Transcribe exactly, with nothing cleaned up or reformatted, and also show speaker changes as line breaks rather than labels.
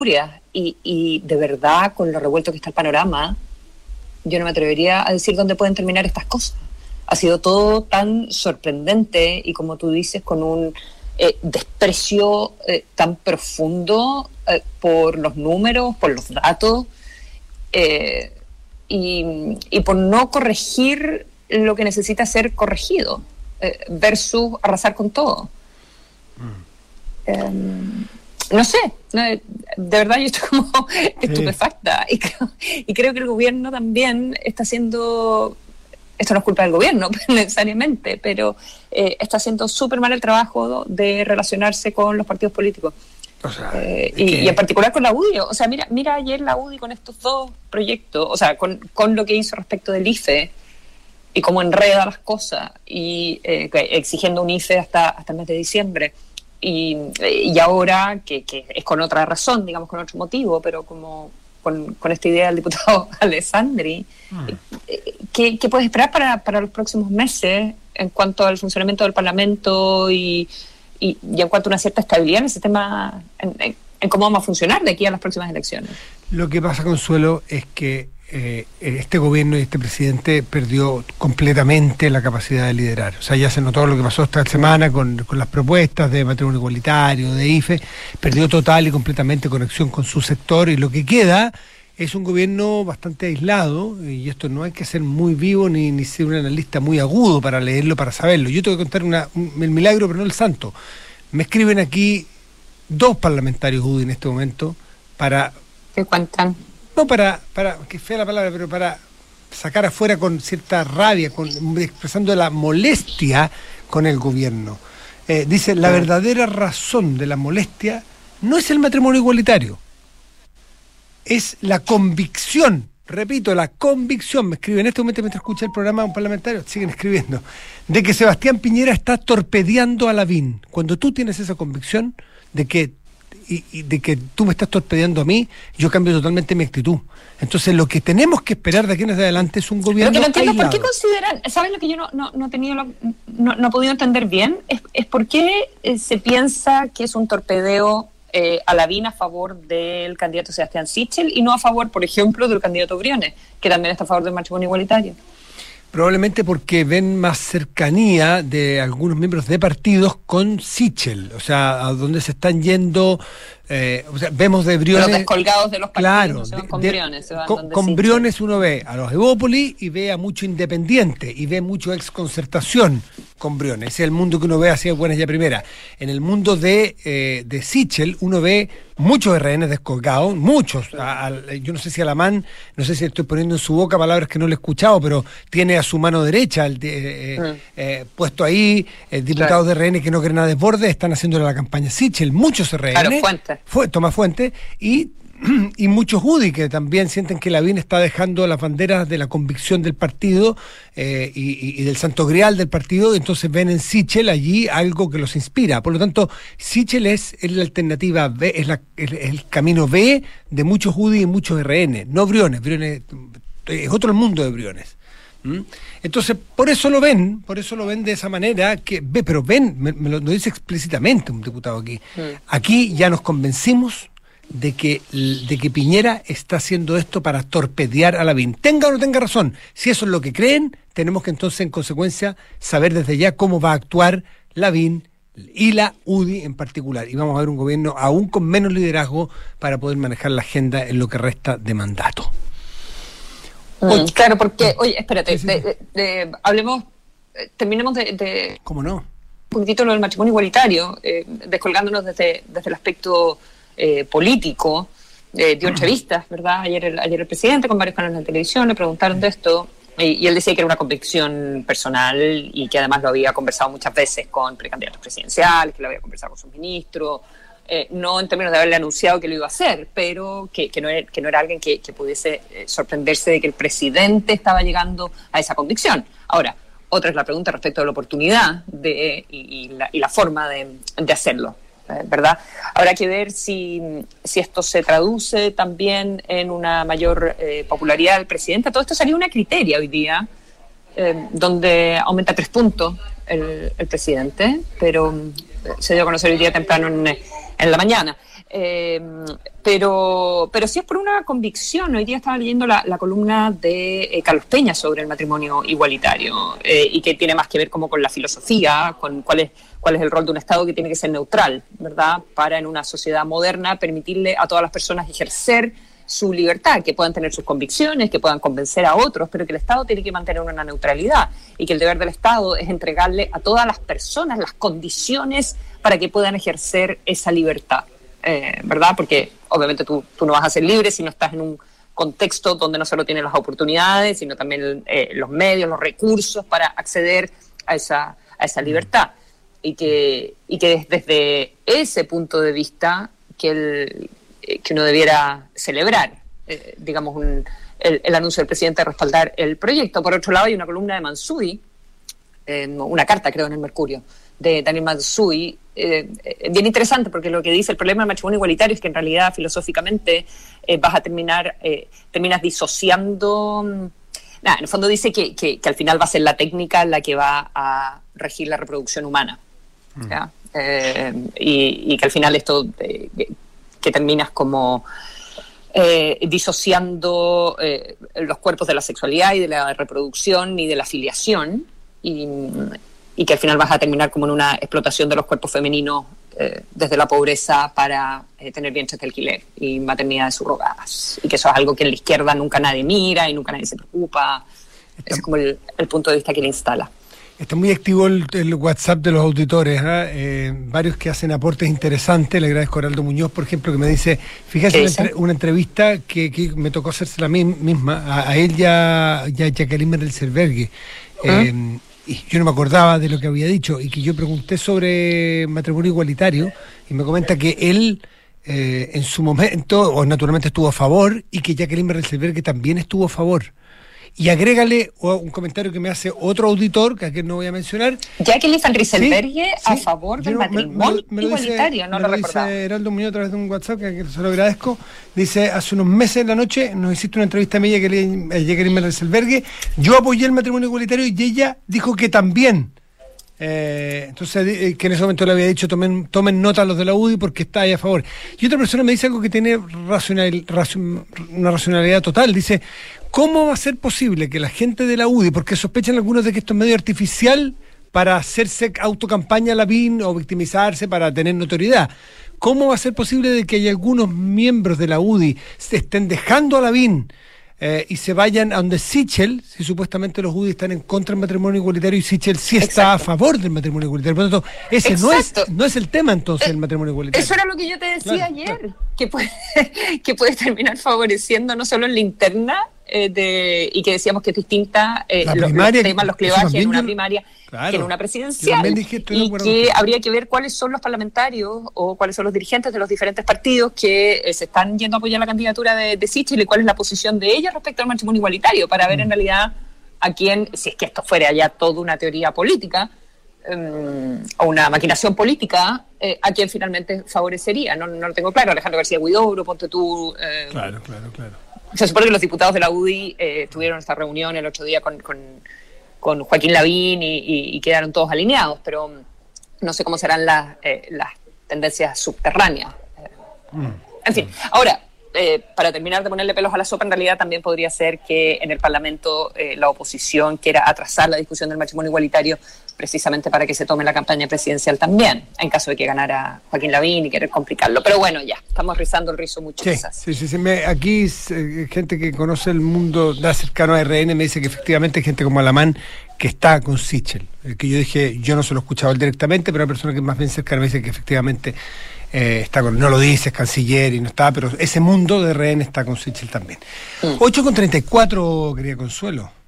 y, y de verdad, con lo revuelto que está el panorama, yo no me atrevería a decir dónde pueden terminar estas cosas. Ha sido todo tan sorprendente y, como tú dices, con un eh, desprecio eh, tan profundo eh, por los números, por los datos, eh, y, y por no corregir lo que necesita ser corregido, eh, versus arrasar con todo. Mm. Um, no sé, no, de verdad yo estoy como sí. estupefacta y creo, y creo que el gobierno también está haciendo, esto no es culpa del gobierno necesariamente, pero eh, está haciendo súper mal el trabajo de relacionarse con los partidos políticos. O sea, eh, y, que... y en particular con la U D I. O sea, mira, mira ayer la U D I con estos dos proyectos, o sea, con, con lo que hizo respecto del I F E y cómo enreda las cosas, y eh, exigiendo un I F E hasta, hasta el mes de diciembre. Y, y ahora, que, que es con otra razón, digamos, con otro motivo, pero como con, con esta idea del diputado Alessandri, mm. ¿qué, ¿qué puedes esperar para, para los próximos meses en cuanto al funcionamiento del Parlamento y, y, y en cuanto a una cierta estabilidad en el sistema, en, en, en cómo vamos a funcionar de aquí a las próximas elecciones?
Lo que pasa, Consuelo, es que Eh, este gobierno y este presidente perdió completamente la capacidad de liderar. O sea, ya se notó lo que pasó esta semana con, con las propuestas de matrimonio igualitario, de I F E, perdió total y completamente conexión con su sector, y lo que queda es un gobierno bastante aislado, y esto no hay que ser muy vivo ni, ni ser un analista muy agudo para leerlo, para saberlo. Yo te voy a contar una, un, el milagro, pero no el santo. Me escriben aquí dos parlamentarios U D I en este momento para...
¿Qué cuentan?
No para, para, que fea la palabra, pero para sacar afuera con cierta rabia, con, expresando la molestia con el gobierno. Eh, dice, la verdadera razón de la molestia no es el matrimonio igualitario, es la convicción, repito, la convicción, me escribe en este momento mientras escucha el programa un parlamentario, siguen escribiendo, de que Sebastián Piñera está torpedeando a Lavín. Cuando tú tienes esa convicción de que Y, y de que tú me estás torpedeando a mí, yo cambio totalmente mi actitud. Entonces, lo que tenemos que esperar de aquí en adelante es un gobierno
aislado. Lo que no entiendo,
aislado.
¿por qué consideran, sabes lo que yo no, no, no he tenido, lo, no, no he podido entender bien? Es, es por qué eh, se piensa que es un torpedeo eh, a Lavín a favor del candidato Sebastián Sichel y no a favor, por ejemplo, del candidato Briones, que también está a favor del matrimonio igualitario.
Probablemente porque ven más cercanía de algunos miembros de partidos con Sichel, o sea, a donde se están yendo, eh, o sea, vemos de Briones...
Los descolgados de los partidos,
claro,
no se van
de,
con
de,
Briones. Se van
con con Briones uno ve a los Evópoli y ve a mucho independiente, y ve mucho exconcertación con Briones. Ese es el mundo que uno ve así buenas ya primera. En el mundo de, eh, de Sichel uno ve muchos R N descolgados, muchos. A, a, yo no sé si Alamán, no sé si estoy poniendo en su boca palabras que no le he escuchado, pero tiene a su mano derecha el de, eh, mm. eh, puesto ahí eh, diputados claro. de R N que no quieren a desborde, están haciéndole la campaña Sichel, muchos R N.
Claro, Fuente.
Fue, toma Fuente, y y muchos U D I que también sienten que Lavín está dejando las banderas de la convicción del partido eh, y, y del santo grial del partido, entonces ven en Sichel allí algo que los inspira. Por lo tanto, Sichel es, es la alternativa B, es, la, es el camino B de muchos U D I y muchos R N, no Briones. Briones es otro el mundo de Briones. ¿Mm? Entonces, por eso lo ven, por eso lo ven de esa manera, que ve, pero ven, me, me lo, lo dice explícitamente un diputado aquí. Mm. Aquí ya nos convencimos de que, de que Piñera está haciendo esto para torpedear a Lavín. Tenga o no tenga razón, si eso es lo que creen, tenemos que entonces en consecuencia saber desde ya cómo va a actuar Lavín y la U D I en particular. Y vamos a ver un gobierno aún con menos liderazgo para poder manejar la agenda en lo que resta de mandato.
Mm, claro, porque, oye, espérate, sí, sí, sí. De, de, de, hablemos, terminemos de, de...
¿Cómo no?
Un poquitito lo del matrimonio igualitario, eh, descolgándonos desde, desde el aspecto Eh, político, eh, dio entrevistas, ¿verdad? Ayer el, ayer el presidente con varios canales de televisión le preguntaron de esto y, y él decía que era una convicción personal y que además lo había conversado muchas veces con precandidatos presidenciales, que lo había conversado con sus ministros, eh, no en términos de haberle anunciado que lo iba a hacer, pero que, que, no, era, que no era alguien que, que pudiese eh, sorprenderse de que el presidente estaba llegando a esa convicción. Ahora, otra es la pregunta respecto a la oportunidad de, y, y, la, y la forma de, de hacerlo, ¿verdad? Habrá que ver si, si esto se traduce también en una mayor eh, popularidad del presidente. Todo esto salió una criteria hoy día, eh, donde aumenta tres puntos el, el presidente, pero eh, se dio a conocer hoy día temprano en, en la mañana. Eh, pero, pero sí es por una convicción. Hoy día estaba leyendo la, la columna de eh, Carlos Peña sobre el matrimonio igualitario eh, y que tiene más que ver como con la filosofía, con cuál es, cuál es el rol de un Estado que tiene que ser neutral, ¿verdad? Para en una sociedad moderna permitirle a todas las personas ejercer su libertad, que puedan tener sus convicciones, que puedan convencer a otros, pero que el Estado tiene que mantener una neutralidad y que el deber del Estado es entregarle a todas las personas las condiciones para que puedan ejercer esa libertad. Eh, ¿verdad? Porque obviamente tú, tú no vas a ser libre si no estás en un contexto donde no solo tienes las oportunidades, sino también eh, los medios, los recursos para acceder a esa, a esa libertad. Y que, y que desde ese punto de vista que, el, que uno debiera celebrar, eh, digamos, un, el, el anuncio del presidente de respaldar el proyecto. Por otro lado, hay una columna de Mansuy, eh, una carta creo en el Mercurio, de Daniel Mansuy, eh, eh, bien interesante, porque lo que dice el problema del matrimonio igualitario es que en realidad filosóficamente eh, vas a terminar, eh, terminas disociando, nada, en el fondo dice que, que, que al final va a ser la técnica la que va a regir la reproducción humana, mm. eh, y, y que al final esto, eh, que, que terminas como eh, disociando eh, los cuerpos de la sexualidad y de la reproducción y de la filiación, y y que al final vas a terminar como en una explotación de los cuerpos femeninos eh, desde la pobreza para eh, tener vientres de alquiler y maternidades subrogadas. Y que eso es algo que en la izquierda nunca nadie mira y nunca nadie se preocupa. Está, ese es como el, el punto de vista que le instala.
Está muy activo el, el WhatsApp de los auditores, ¿eh? Eh, varios que hacen aportes interesantes. Le agradezco a Heraldo Muñoz, por ejemplo, que me dice, fíjate una, entre, una entrevista que, que me tocó hacerse la misma, a, a él ya, ya Jacqueline Merelselberghe. Eh, ¿Mm? Y yo no me acordaba de lo que había dicho, y que yo pregunté sobre matrimonio igualitario, y me comenta que él eh, en su momento, o naturalmente estuvo a favor, y que Jacqueline Merelselberghe también estuvo a favor. Y agrégale un comentario que me hace otro auditor, que aquí no voy a mencionar.
Jacqueline Van Rieselberghe sí, a sí. favor del
no,
matrimonio
me, me, me
igualitario,
dice,
no
me
lo,
lo
recordaba.
Dice Heraldo Muñoz a través de un WhatsApp, que se lo agradezco. Dice, hace unos meses en la noche nos hiciste una entrevista a mí, Jacqueline Merelselberghe. Yo apoyé el matrimonio igualitario y ella dijo que también. Eh, entonces, que en ese momento le había dicho, tomen, tomen nota los de la U D I porque está ahí a favor. Y otra persona me dice algo que tiene racional, racion, una racionalidad total. Dice, ¿cómo va a ser posible que la gente de la U D I, porque sospechan algunos de que esto es medio artificial para hacerse autocampaña a Lavín o victimizarse para tener notoriedad, cómo va a ser posible de que haya algunos miembros de la U D I se estén dejando a Lavín Eh, y se vayan a donde Sichel, si supuestamente los U D I están en contra del matrimonio igualitario y Sichel sí está Exacto. a favor del matrimonio igualitario? Por lo tanto, ese no es, no es el tema entonces eh, el matrimonio igualitario.
Eso era lo que yo te decía claro, ayer, claro. Que, puede, que puede terminar favoreciendo no solo en la interna, eh, de, y que decíamos que es distinta eh, los, primaria, los temas, los clivajes en una yo, primaria claro, que en una presidencial, dije, y que habría que ver cuáles son los parlamentarios o cuáles son los dirigentes de los diferentes partidos que eh, se están yendo a apoyar la candidatura de, de Sichel y cuál es la posición de ellos respecto al matrimonio igualitario, para ver mm. en realidad a quién, si es que esto fuera ya toda una teoría política um, o una maquinación política, eh, a quién finalmente favorecería. No, no lo tengo claro. Alejandro García Huidobro, ponte tú. Eh,
claro, claro, claro.
Se supone que los diputados de la U D I eh, tuvieron esta reunión el otro día con, con, con Joaquín Lavín y, y, y quedaron todos alineados, pero no sé cómo serán las, eh, las tendencias subterráneas. Mm. En fin, ahora, eh, para terminar de ponerle pelos a la sopa, en realidad también podría ser que en el Parlamento eh, la oposición quiera atrasar la discusión del matrimonio igualitario precisamente para que se tome la campaña presidencial también, en caso de que ganara Joaquín Lavín y querer complicarlo. Pero bueno, ya, estamos rizando el rizo mucho.
Sí, sí, sí, sí. Me, aquí eh, gente que conoce el mundo da cercano a R N me dice que efectivamente hay gente como Alamán que está con Sichel, eh, que yo dije, yo no se lo he escuchado directamente, pero la persona que es más bien cercana me dice que efectivamente eh, está con, no lo dice, es canciller y no está, pero ese mundo de R N está con Sichel también. Mm. ocho con treinta y cuatro, querida Consuelo.